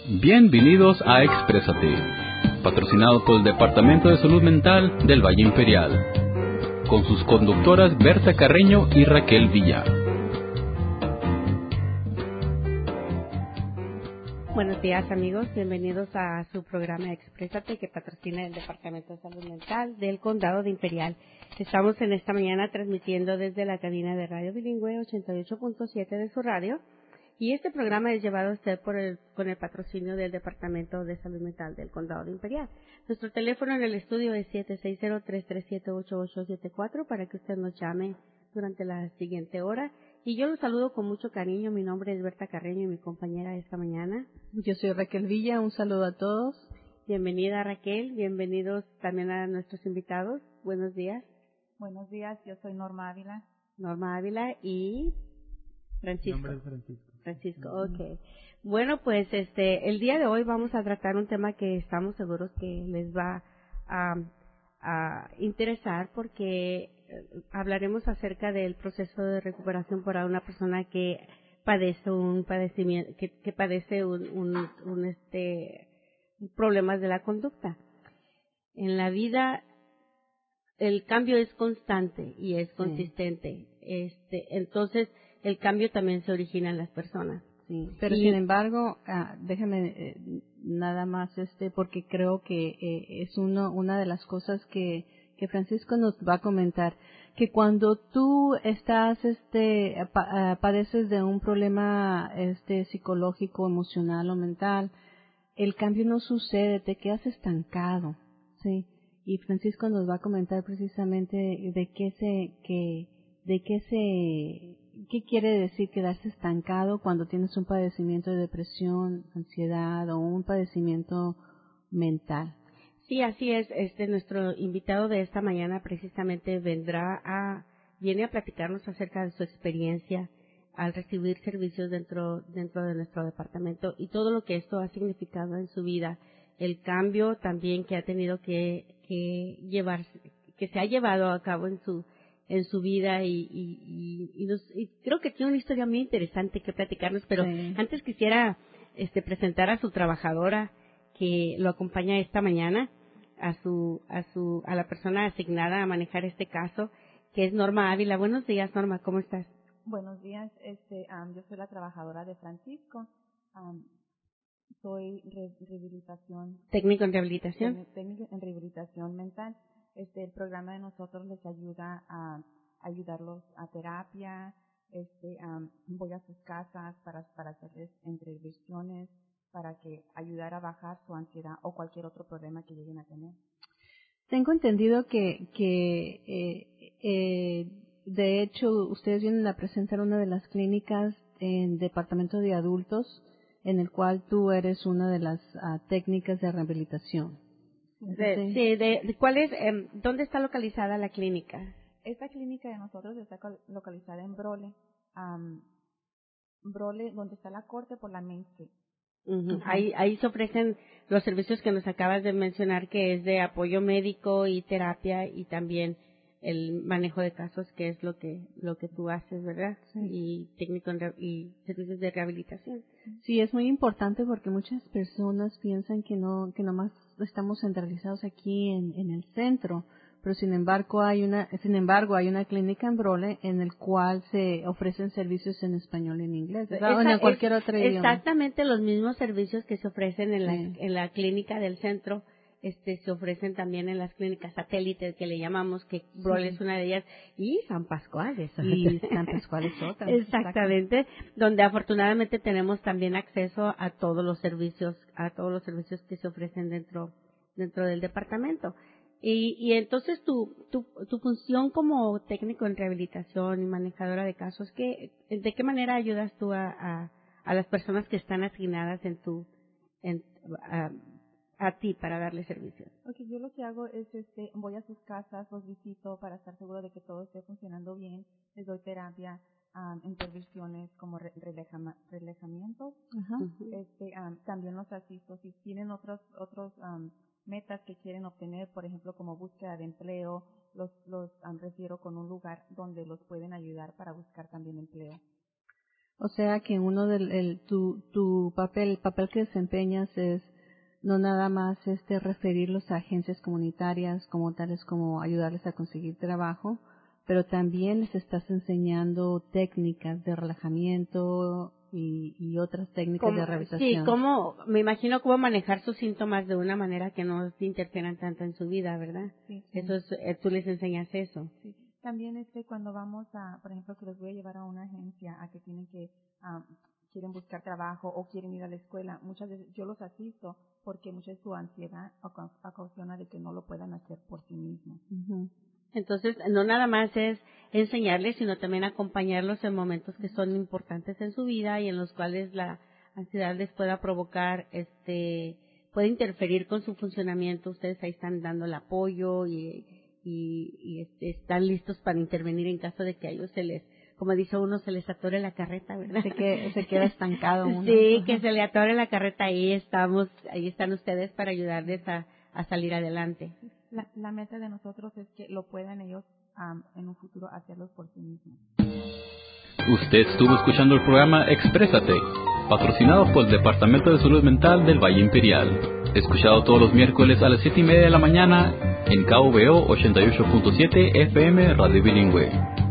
Bienvenidos a Exprésate, patrocinado por el Departamento de Salud Mental del Valle Imperial, con sus conductoras Berta Carreño y Raquel Villa. Buenos días, amigos, bienvenidos a su programa Exprésate, que patrocina el Departamento de Salud Mental del Condado de Imperial. Estamos en esta mañana transmitiendo desde la cabina de Radio Bilingüe 88.7 de su radio, y este programa es llevado a usted con el patrocinio del Departamento de Salud Mental del Condado de Imperial. Nuestro teléfono en el estudio es 760-337-8874 para que usted nos llame durante la siguiente hora. Y yo los saludo con mucho cariño. Mi nombre es Berta Carreño y mi compañera esta mañana. Yo soy Raquel Villa, un saludo a todos. Bienvenida, Raquel, bienvenidos también a nuestros invitados. Buenos días. Buenos días, yo soy Norma Ávila. Norma Ávila y Francisco. Mi nombre es Francisco. Francisco, ok. Bueno, pues el día de hoy vamos a tratar un tema que estamos seguros que les va a interesar, porque hablaremos acerca del proceso de recuperación para una persona que padece un padecimiento, que padece problemas de la conducta. En la vida el cambio es constante y es consistente. Entonces el cambio también se origina en las personas. Sí, pero sin embargo, déjame nada más porque creo que es una de las cosas que Francisco nos va a comentar, que cuando tú estás padeces de un problema psicológico, emocional o mental, el cambio no sucede, te quedas estancado, sí. Y Francisco nos va a comentar precisamente qué quiere decir quedarse estancado cuando tienes un padecimiento de depresión, ansiedad o un padecimiento mental. Sí, así es. Nuestro invitado de esta mañana precisamente viene a platicarnos acerca de su experiencia al recibir servicios dentro de nuestro departamento y todo lo que esto ha significado en su vida, el cambio también que ha tenido que se ha llevado a cabo en su vida y creo que tiene una historia muy interesante que platicarnos, pero sí. Antes quisiera presentar a su trabajadora que lo acompaña esta mañana, a la persona asignada a manejar este caso, que es Norma Ávila. Buenos días, Norma, ¿cómo estás? Buenos días, yo soy la trabajadora de Francisco. Soy técnico en rehabilitación. Técnico en rehabilitación mental. El programa de nosotros les ayuda a ayudarlos a terapia. Voy a sus casas para hacerles intervenciones para que ayudar a bajar su ansiedad o cualquier otro problema que lleguen a tener. Tengo entendido que de hecho ustedes vienen a presentar una de las clínicas en departamento de adultos, en el cual tú eres una de las técnicas de rehabilitación. ¿Cuál es? ¿Dónde está localizada la clínica? Esta clínica de nosotros está localizada en Brole, donde está la corte por la Main Street. Uh-huh. Ahí se ofrecen los servicios que nos acabas de mencionar, que es de apoyo médico y terapia, y también el manejo de casos, que es lo que tú haces, ¿verdad? Sí. Y técnico y servicios de rehabilitación. Sí, es muy importante porque muchas personas piensan que nomás estamos centralizados aquí en el centro, pero sin embargo hay una clínica en Brole en el cual se ofrecen servicios en español y en inglés, o en cualquier otro idioma. Exactamente los mismos servicios que se ofrecen en la clínica del centro, se ofrecen también en las clínicas satélites, que le llamamos, que Brole es una de ellas, y San Pascual es otra. Y San Pascual es otra. Exactamente, donde afortunadamente tenemos también acceso a todos los servicios que se ofrecen dentro del departamento. Y entonces tu función como técnico en rehabilitación y manejadora de casos, ¿de qué manera ayudas tú a las personas que están asignadas a ti para darle servicios? Okay, yo lo que hago es voy a sus casas, los visito para estar seguro de que todo esté funcionando bien, les doy terapia, intervenciones como relajamientos. Uh-huh. También los asisto si tienen otros metas que quieren obtener, por ejemplo, como búsqueda de empleo, los refiero con un lugar donde los pueden ayudar para buscar también empleo. O sea que uno tu papel, el papel que desempeñas es no nada más referirlos a agencias comunitarias como tales como ayudarles a conseguir trabajo, pero también les estás enseñando técnicas de relajamiento y otras técnicas de rehabilitación. Sí, me imagino cómo manejar sus síntomas de una manera que no interfieran tanto en su vida, ¿verdad? Sí. Eso es, tú les enseñas eso. Sí. También cuando vamos por ejemplo, que los voy a llevar a una agencia a que quieren buscar trabajo o quieren ir a la escuela, muchas veces yo los asisto porque mucha de su ansiedad ocasiona de que no lo puedan hacer por sí mismos. Uh-huh. Entonces, no nada más es enseñarles, sino también acompañarlos en momentos que son importantes en su vida y en los cuales la ansiedad les pueda provocar, puede interferir con su funcionamiento. Ustedes ahí están dando el apoyo y están listos para intervenir en caso de que a ellos como dice uno, se les atore la carreta, ¿verdad? Se queda estancado uno. Sí, que se le atore la carreta, ahí están ustedes para ayudarles a salir adelante. La meta de nosotros es que lo puedan ellos en un futuro hacerlos por sí mismos. Usted estuvo escuchando el programa Exprésate, patrocinado por el Departamento de Salud Mental del Valle Imperial. Escuchado todos los miércoles a las 7:30 de la mañana en KVO 88.7 FM Radio Bilingüe.